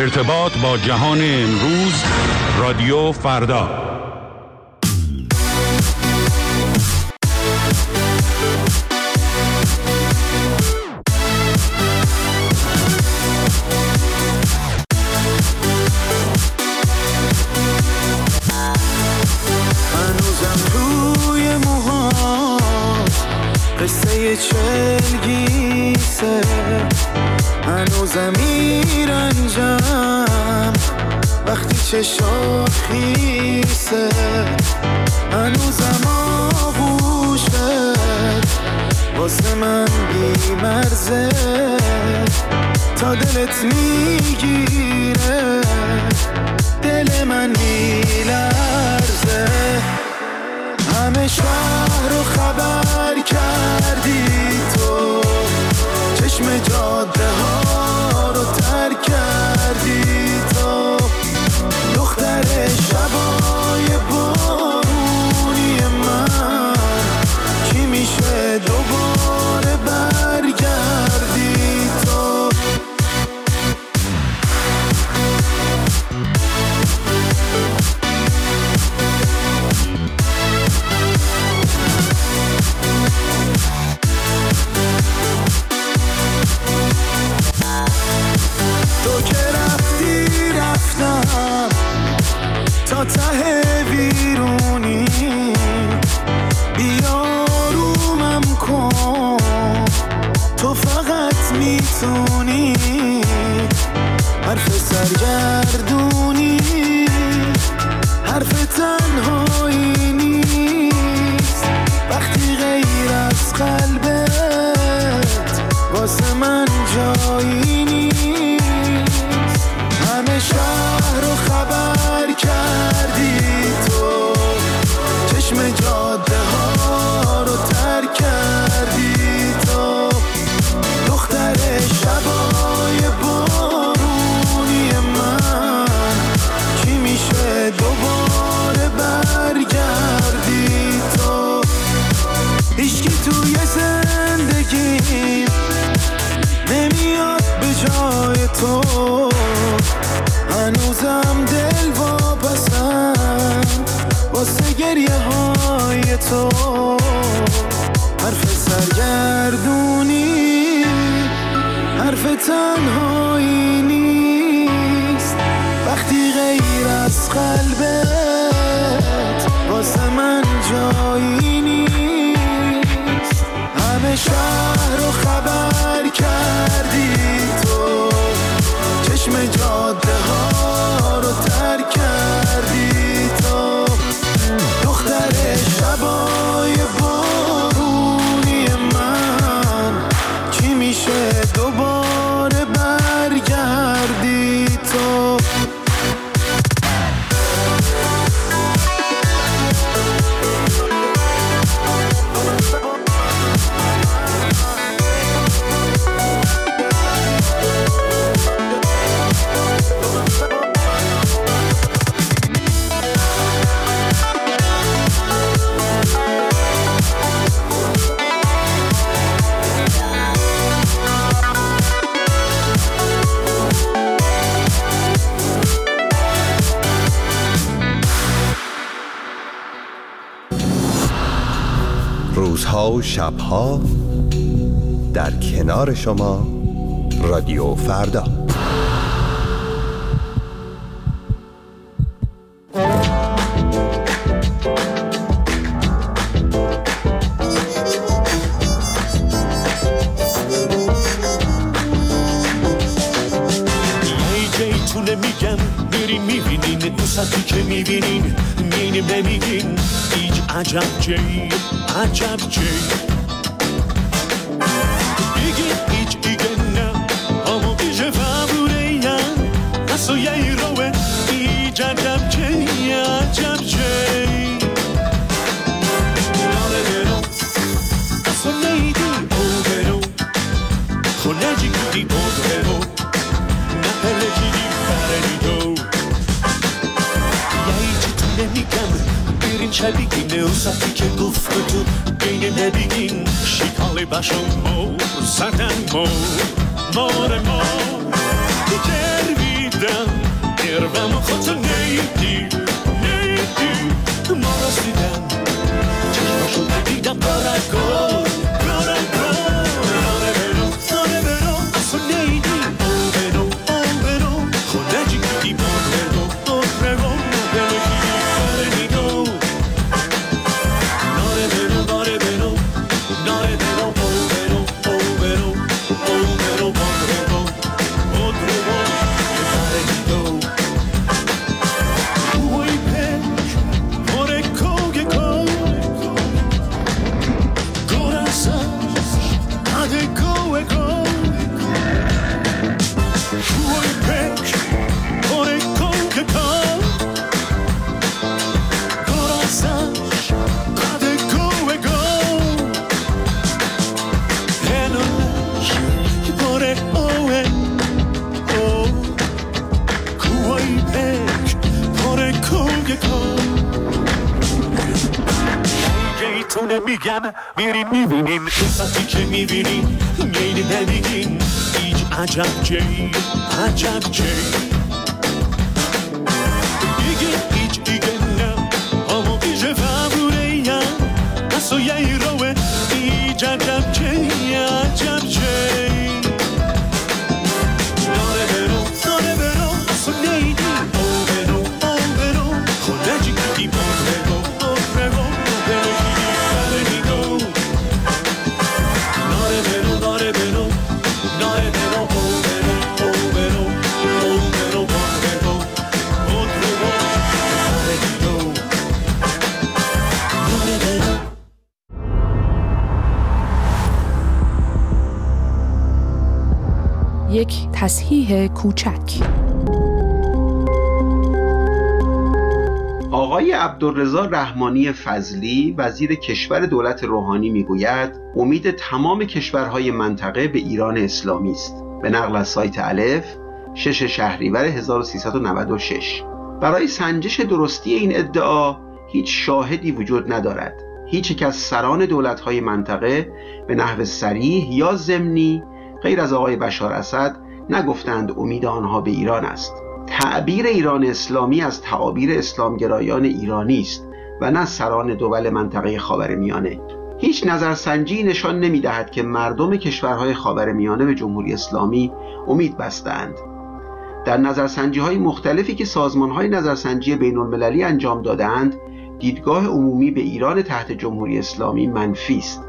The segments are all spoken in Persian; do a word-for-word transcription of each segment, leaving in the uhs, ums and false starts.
ارتباط با جهان امروز، رادیو فردا. قصه چلگیسه، هنوزم میرنجم وقتی چشات خیسه، هنوزم آغوشت واسه من بیمرزه، تا دلت میگیره دل من میلرزه. همه شهر رو خبر کردی تو، چشم جاده ها رو ترک کردی تو، دختر شبای بارونی من کی میشه دوباره برگردی تو. تو که رفتی رفتم تا ته ویرونی، بیارومم کن تو فقط میتونی، حرف سرگردونی حرف تنهایی نیست وقتی غیر از قلبت واسه من جایی نیست. همه شهر رو خبر کردی تو، چشم جاده ها رو ترک کردی تو، دختر شبای بارونی من کی میشه دوباره برگردی تو. هیچکی توی زندگیم نمیاد به جای تو، هنوزم دل واپسم واسه گریه های تو، حرف سرگردونی حرف تنهایی نیست وقتی غیر از قلبت واسه من جایی نیست. همه شهر رو خبر کردی تو، چشم جاده ها رو ترک کردی تو، دختر شبای بارونی من کی میشه دوباره برگردی تو. روزها و شبها در کنار شما، رادیو فردا. میگم بریم میبینین دوستی که میبینین مینیم نمیگین هیچ عجب جی عجب جی بگین هیچ ایگه نه اما بیشه فبوره یم نسو یه روه ایج عجب جی عجب جی ناله درو نسو نیدی او برو خونه جی کدی او برو نپله جیدی فرنیدو یهی چی تو نمیگم برین چه بگین اوسطی که گفت تو بین نبگین شیکالی باشو مو زدن مو ماره مو تو جرویدن سر کار گیتونه میگم میرین میبینین قصتی که میبینین گیلی نمیگین هیچ عجب جی عجب جی دیگه هیچ دیگه نه همو ایجه فبروره یم نسو یه روه ایج عجب جی عجب جی ناره برو ناره برو نسو نیدی او برو او برو خونه جی دی او برو او برو یک تصحیح کوچک. آقای عبدالرضا رحمانی فضلی وزیر کشور دولت روحانی میگوید امید تمام کشورهای منطقه به ایران اسلامی است. به نقل از سایت الف شش شهریور هزار و سیصد و نود و شش. برای سنجش درستی این ادعا هیچ شاهدی وجود ندارد. هیچ یک از سران دولت‌های منطقه به نحو صریح یا ضمنی غیر از آقای بشار اسد نگفتند امید آنها به ایران است. تعبیر ایران اسلامی از تعابیر اسلامگرایان ایرانی است و نه سران دول منطقه خاورمیانه. هیچ نظرسنجی نشان نمی‌دهد که مردم کشورهای خاورمیانه به جمهوری اسلامی امید بستند. در نظرسنجی‌های مختلفی که سازمان‌های نظرسنجی بین‌المللی انجام دادند، دیدگاه عمومی به ایران تحت جمهوری اسلامی منفی است.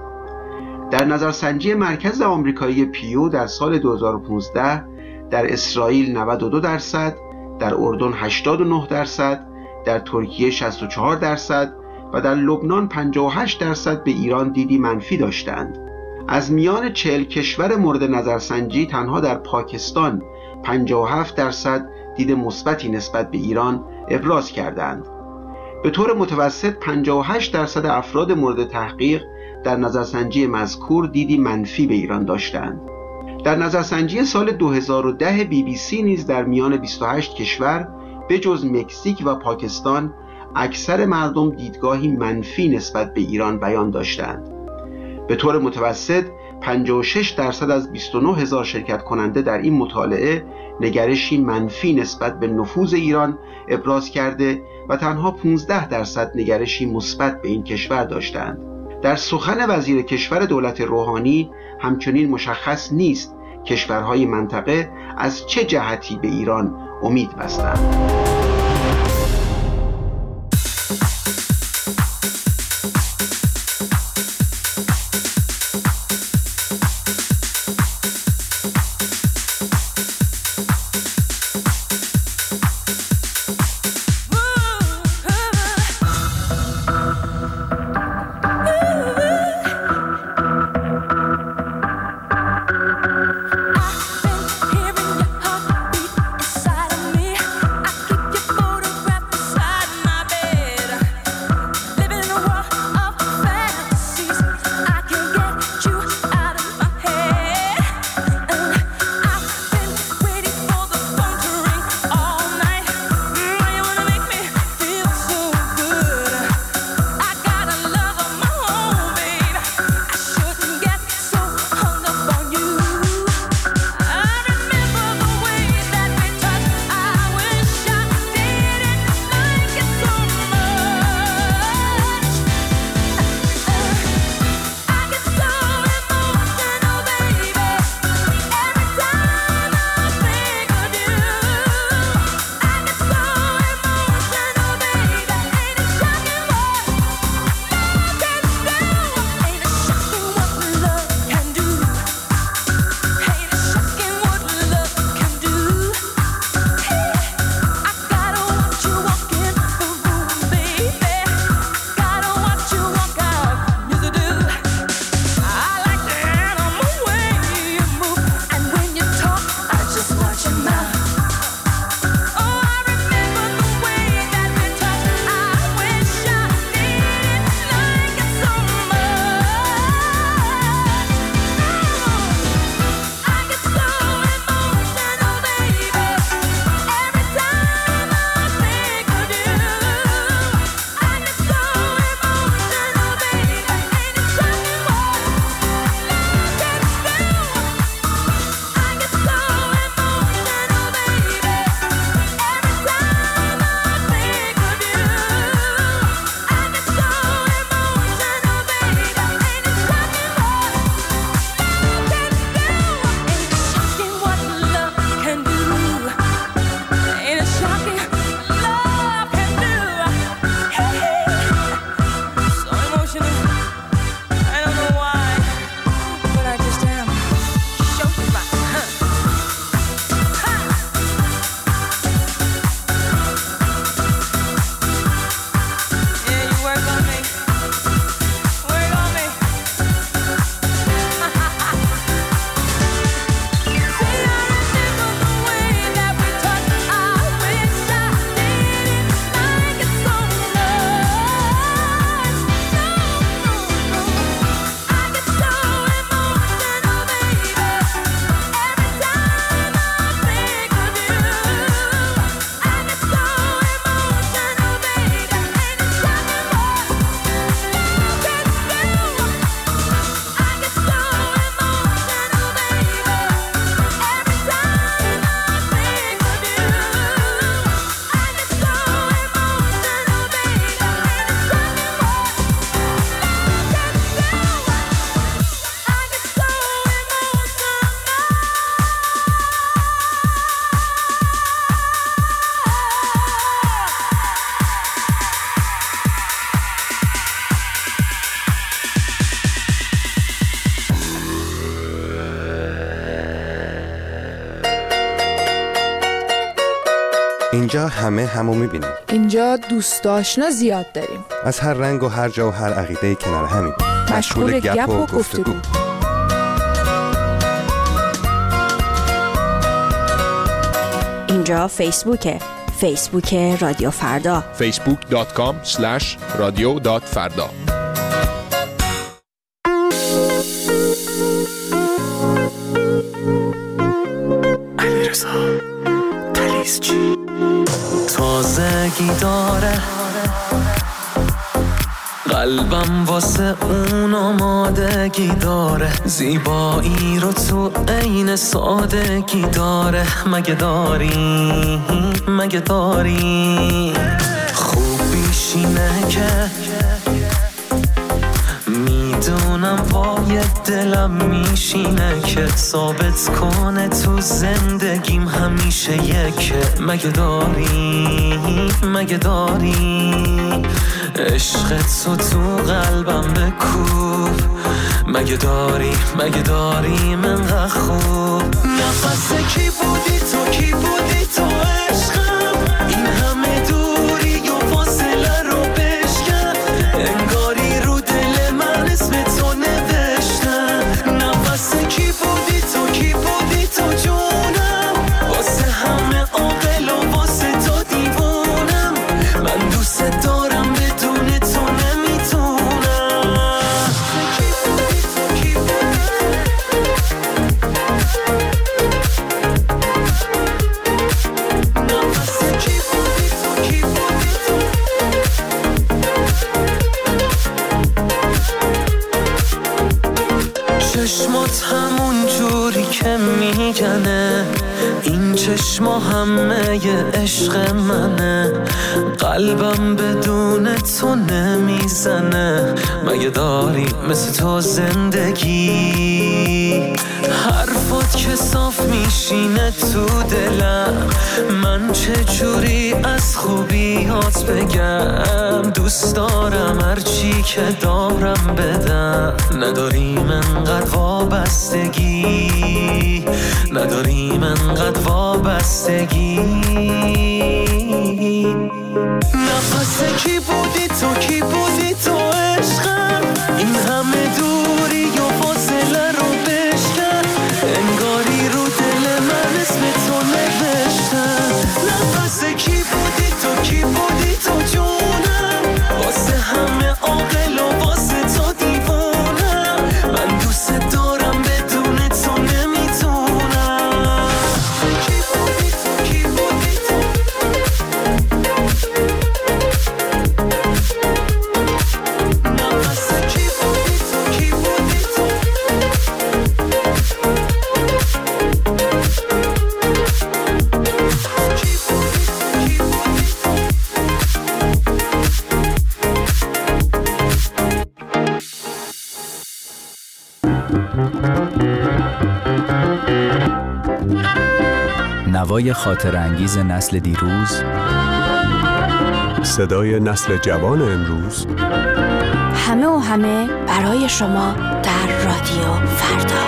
در نظرسنجی مرکز آمریکایی پیو در سال دو هزار و پانزده در اسرائیل نود و دو درصد، در اردن هشتاد و نه درصد، در ترکیه شصت و چهار درصد و در لبنان پنجاه و هشت درصد به ایران دیدی منفی داشتند. از میان چهل کشور مورد نظرسنجی تنها در پاکستان پنجاه و هفت درصد دید مثبتی نسبت به ایران ابراز کردند. به طور متوسط پنجاه و هشت درصد افراد مورد تحقیق در نظرسنجی مذکور دیدی منفی به ایران داشتند. در نظرسنجی سال دو هزار و ده بی بی سی نیز در میان بیست و هشت کشور به جز مکزیک و پاکستان اکثر مردم دیدگاهی منفی نسبت به ایران بیان داشتند. به طور متوسط پنجاه و شش درصد از بیست و نه هزار شرکت کننده در این مطالعه نگرشی منفی نسبت به نفوذ ایران ابراز کرده و تنها پانزده درصد نگرشی مثبت به این کشور داشتند. در سخن وزیر کشور دولت روحانی همچنین مشخص نیست کشورهای منطقه از چه جهتی به ایران امید بستند. I've been hearing your heartbeat inside of me. I keep اینجا همه همو میبینیم. اینجا دوست آشنا زیاد داریم. از هر رنگ و هر جا و هر عقیده کنار همیم. مشغول گپ و گفتگو. اینجا فیسبوکه. فیسبوک رادیو فردا. فیسبوک دات کام اسلش رادیو دات فردا. علیرضا تلیسچی تازگی داره قلبم واسه اون آمادگی داره زیبایی رو تو عین سادگی داره مگه داری مگه داری خوبیش اینه که میدونم وای دلم میشینه که ثابت کنه تو زندگیم همیشه یکه مگه داری مگه داری عشق تو تو قلبم بکوب مگه داری مگه داری منقدر خوب نفس کی بودی تو کی بودی تو عشقم این همه دوری و فاصله رو بشکن انگاری رو دل من اسم تو نوشتم نفس کی بودی تو کی بودی تو جونم واسه همه عاقل و واسه تو دیوونم من دوست دارم بدون تو نمیتونم کی بودی تو کی بودی نفس کی بودی تو کی بودی تو چشمات همون جوری که میگنه این چشما همه ی عشق منه قلبم بدون تو نمیزنه مگه داری مثل تو زندگی حرفات که صاف میشینه تو دلم من چه جوری از خوبیات بگم دوست دارم هرچی که دارم بدم نداریم انقدر وابستگی نداریم انقدر وابستگی نفس کی بودی تو کی بودی تو عشقم این همه دوری و فاصله رو بشکن انگاری رو دل من اسم تو نوشتم نفس کی بودی تو کی بودی تو جونم واسه همه عاقل و واسه تو دیوونم من دوست دارم بدون تو نمیتونم کی بودی تو کی بودی تو نفس کی بودی تو کی بودی تو کی بودی تو کی بودی نوای خاطر انگیز نسل دیروز، صدای نسل جوان امروز، همه و همه برای شما در رادیو فردا.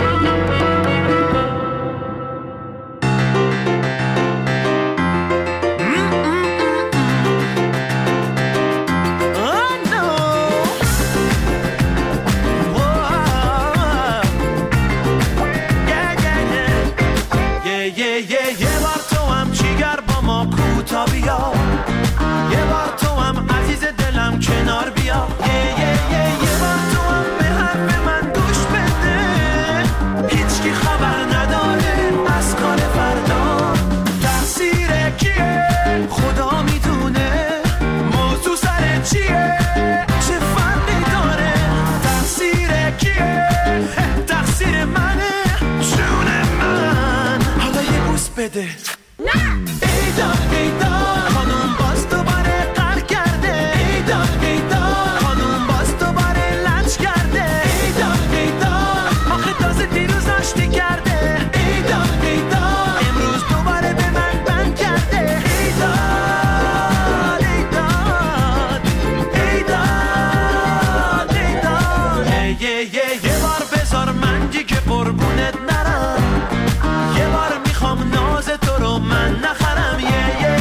یه بار تو هم عزیز دلم کنار بیا یه یه یه یه بار تو هم به حرف من گوش بده هیچکی خبر نداره از کار فردا تقصیر کیه خدا میدونه موضوع سر چیه چه فرقی داره تقصیر کیه تقصیر منه جون من حالا یه بوس بده ایدا ایدا خانم باز دوباره قهر کرده ایدا ایدا خانم باز دوباره لنج کرده ایدا ایدا آخه تازه دیروز آشتی کرده ایدا ایدا امروز دوباره به من بند کرده ایدا ایدا ایدا ایدا یه یه یه بار بذار من دیگه قربونت نرم یه بار میخوام ناز تو رو من نخرم یه یه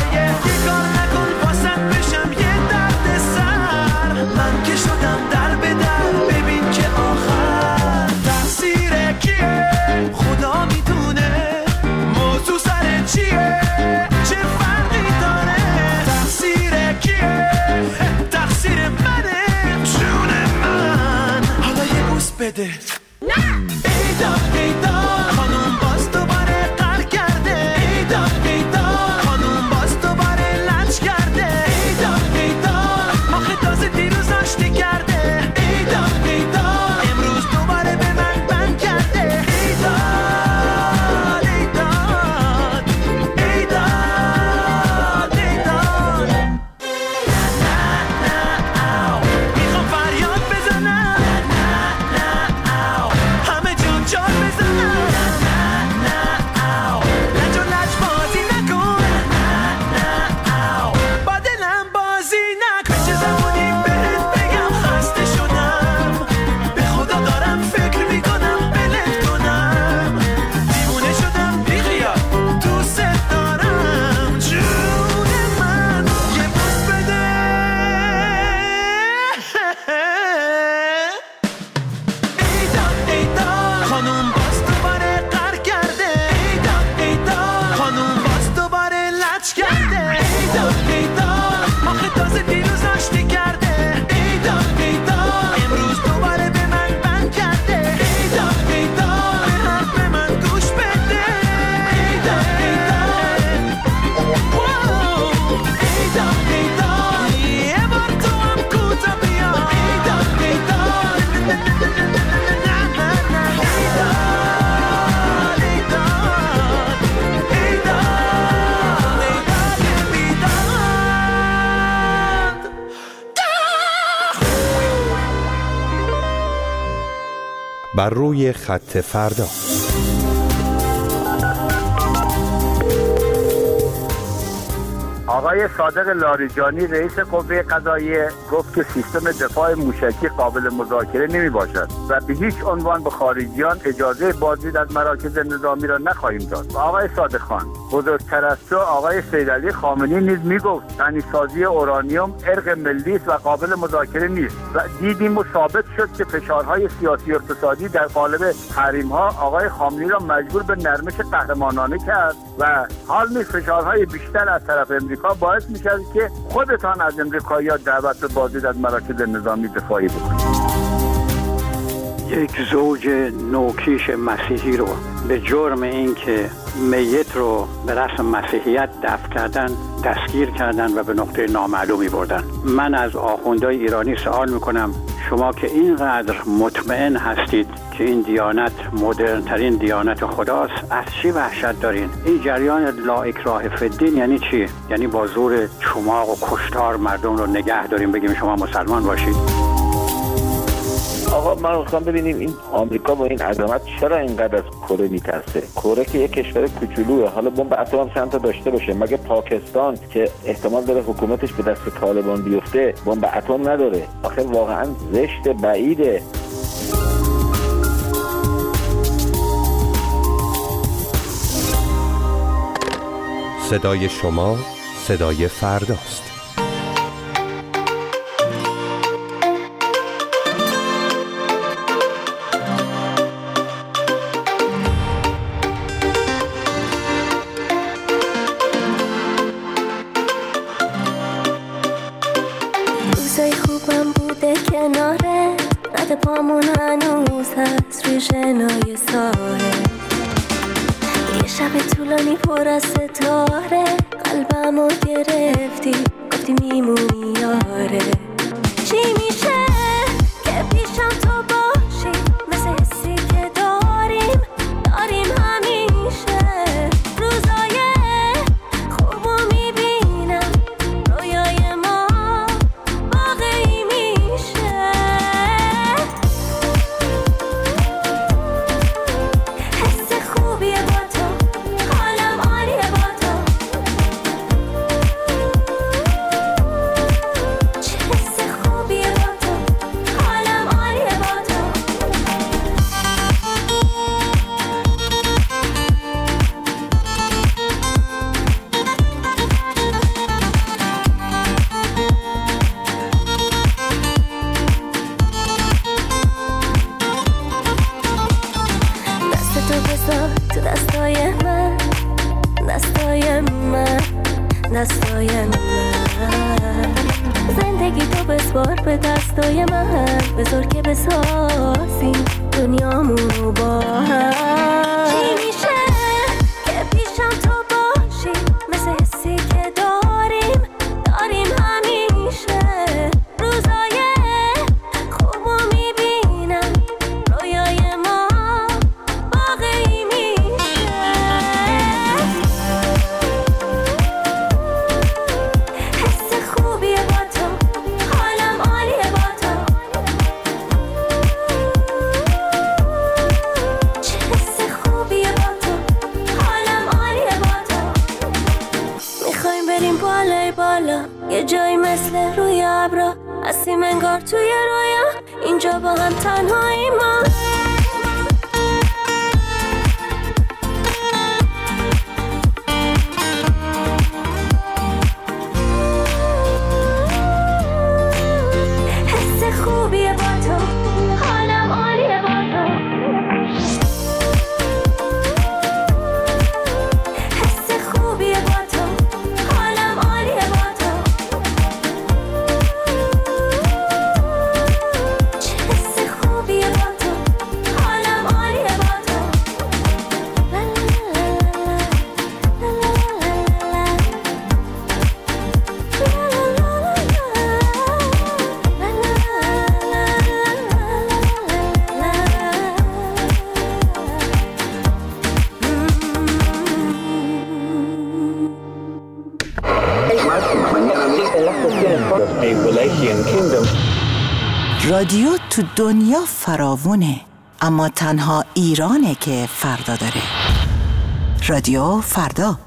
کرده. ایدا ایدا خانوم باز دوباره قهر کرده. ایدا ایدا خانوم باز دوباره لج کرده. ایدا ایدا آخه تازه دیروز آشتی کرده. ایدا ایدا امروز دوباره به من بند کرده. ایدا ایدا ایدا ایدا نه نه او میخوام فریاد بزنم. نه نه او همه جون جار بزنم. نه نه او لج و لج بازی نکن. نه نه او با دلم بازی نکن. چه زمانی بهت بگم خسته شدم. به خدا دارم فکر میکنم بلت کنم. دیوونه شدم بیخیال دوست دارم. جون من یه بوس بده. ایدا ایدا خانوم باز دوباره قهر کرده. ایدا ایدا خانوم باز دوباره لج کرده. ایدا ایدا آخه تازه دیروز آشتی کرده. ایدا ایدا امروز دوباره به من بند کرده. ایدا ایدا به حرف من گوش بده. ایدا ایدا واو. ایدا ایدا یه بار تو هم کوتا بیا. ایدا ایدا نه نه نه ایدا ایدا ایدا ایدا بر روی خط فردا. آقای صادق لاریجانی رئیس قوه قضاییه گفت که سیستم دفاع موشکی قابل مذاکره نمی باشد و به هیچ عنوان به خارجیان اجازه بازدید از مراکز نظامی را نخواهیم داد. آقای صادق خان، بزرگتر از تو آقای سیدعلی خامنه‌ای نیز می گفت غنیسازی اورانیوم ارق ملی است و قابل مذاکره نیست و دیدیم و ثابت شد که فشارهای سیاسی و اقتصادی در قالب تحریم‌ها آقای خامنه‌ای را مجبور به نرمش قهرمانانه کرد و حال نیز فشارهای بیشتر از طرف امریکا باعث میشه که خودتان از امریکایی‌ها دعوت به بازدید از مراکز نظامی دفاعی بکنید. یک زوج نوکیش مسیحی رو به جرم این که میت رو به رسم مسیحیت دفن کردن دستگیر کردن و به نقطه نامعلومی بردن. من از آخوندهای ایرانی سوال میکنم شما که اینقدر مطمئن هستید که این دیانت مدرن ترین دیانت خداست، از چی وحشت دارین؟ این جریان لا اکراه فی الدین یعنی چی؟ یعنی با زور چماق و کشتار مردم رو نگه داریم بگیم شما مسلمان باشید؟ آقا ما میخوام ببینیم این آمریکا با این عظمت چرا اینقدر از کره میترسه؟ کره که یک کشور کوچولوئه، حالا بمب اتم چند تا داشته باشه، مگه پاکستان که احتمال داره حکومتش به دست طالبان بیفته بمب اتم نداره؟ آخه واقعا زشت بعیده. صدای شما صدای فرداست. روزای خوبم بوده کناره، رد پامون هنوز هست روی شنای ساحل. یه شب طولانی پر از ستاره، قلبمو گرفتی گفتی میمونی یاره. چی میشه که پیشم تو باشی، مثل حسی که داریم داریم همیشه. روزای خوبو میبینم، رویای ما واقعی میشه. حس خوبیه با تو، حالم عالیه با تو. چه حس خوبیه با تو، حالم عالیه با تو. دست تو بذار تو دستای من، دستای من، دستای من. زندگی تو بسپار به دستای من، بذار که بسازیم دنیامونو با هم. چی میشه که پیشم تو باشی، مثل حسی که داریم داریم همیشه. روزای خوبو میبینم، رویای ما واقعی میشه. حس خوبیه با تو، حالم عالیه با تو. چه حس خوبیه با تو، حالم عالیه با تو. میخوایم بریم بالای بالا، یه جایی مثل روی ابرا، هستیم انگار توی رویا، اینجا با هم تنهایی ما. حس خوبیه با تو، حالم عالیه با تو. حس خوبیه با تو، حالم عالیه با تو. چه حس خوبیه با تو، حالم عالیه با تو. لا لا لا لا رادیو تو دنیا فراوونه، اما تنها ایرانه که فردا داره. رادیو فردا.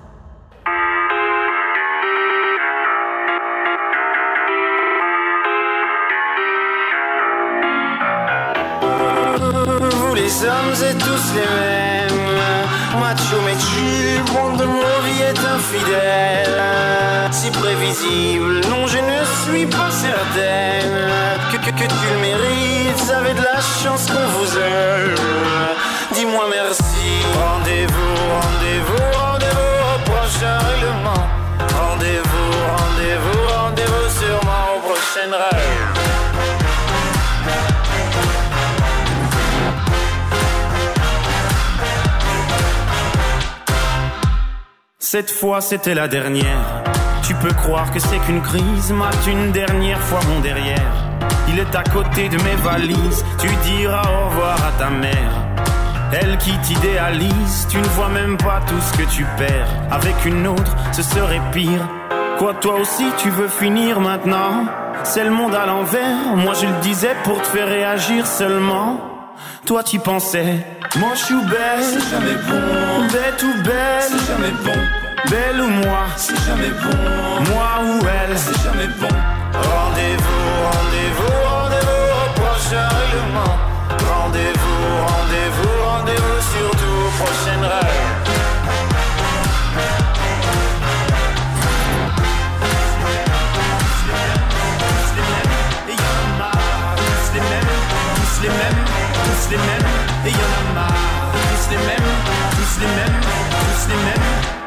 Vous les hommes êtes tous les mêmes, macho mais chill, bande de mauvais est infidèle. Si prévisible, non je ne suis pas certaine que, que, que tu le mérites, vous avez de la chance qu'on vous aime. Dis-moi merci. Rendez-vous, rendez-vous, rendez-vous au prochain règlement. Rendez-vous, rendez-vous, rendez-vous sûrement au prochain rêve. Cette fois c'était la dernière. Tu peux croire que c'est qu'une crise, mate une dernière fois mon derrière. Il est à côté de mes valises, tu diras au revoir à ta mère. Elle qui t'idéalise, tu ne vois même pas tout ce que tu perds. Avec une autre, ce serait pire. Quoi, toi aussi tu veux finir maintenant? C'est le monde à l'envers, moi je le disais pour te faire réagir seulement. Toi tu pensais, moi je suis belle, c'est jamais bon. Bête ou belle, c'est jamais bon. Belle ou moi, c'est jamais bon. Moi ou elle, c'est jamais bon. Rendez-vous, rendez-vous, rendez-vous au prochain règlement. Rendez-vous, rendez-vous, rendez-vous surtout au prochain rêve. Les mêmes, tous les mêmes, et y'en a marre, tous les mêmes, tous les mêmes, tous les mêmes, tous les mêmes.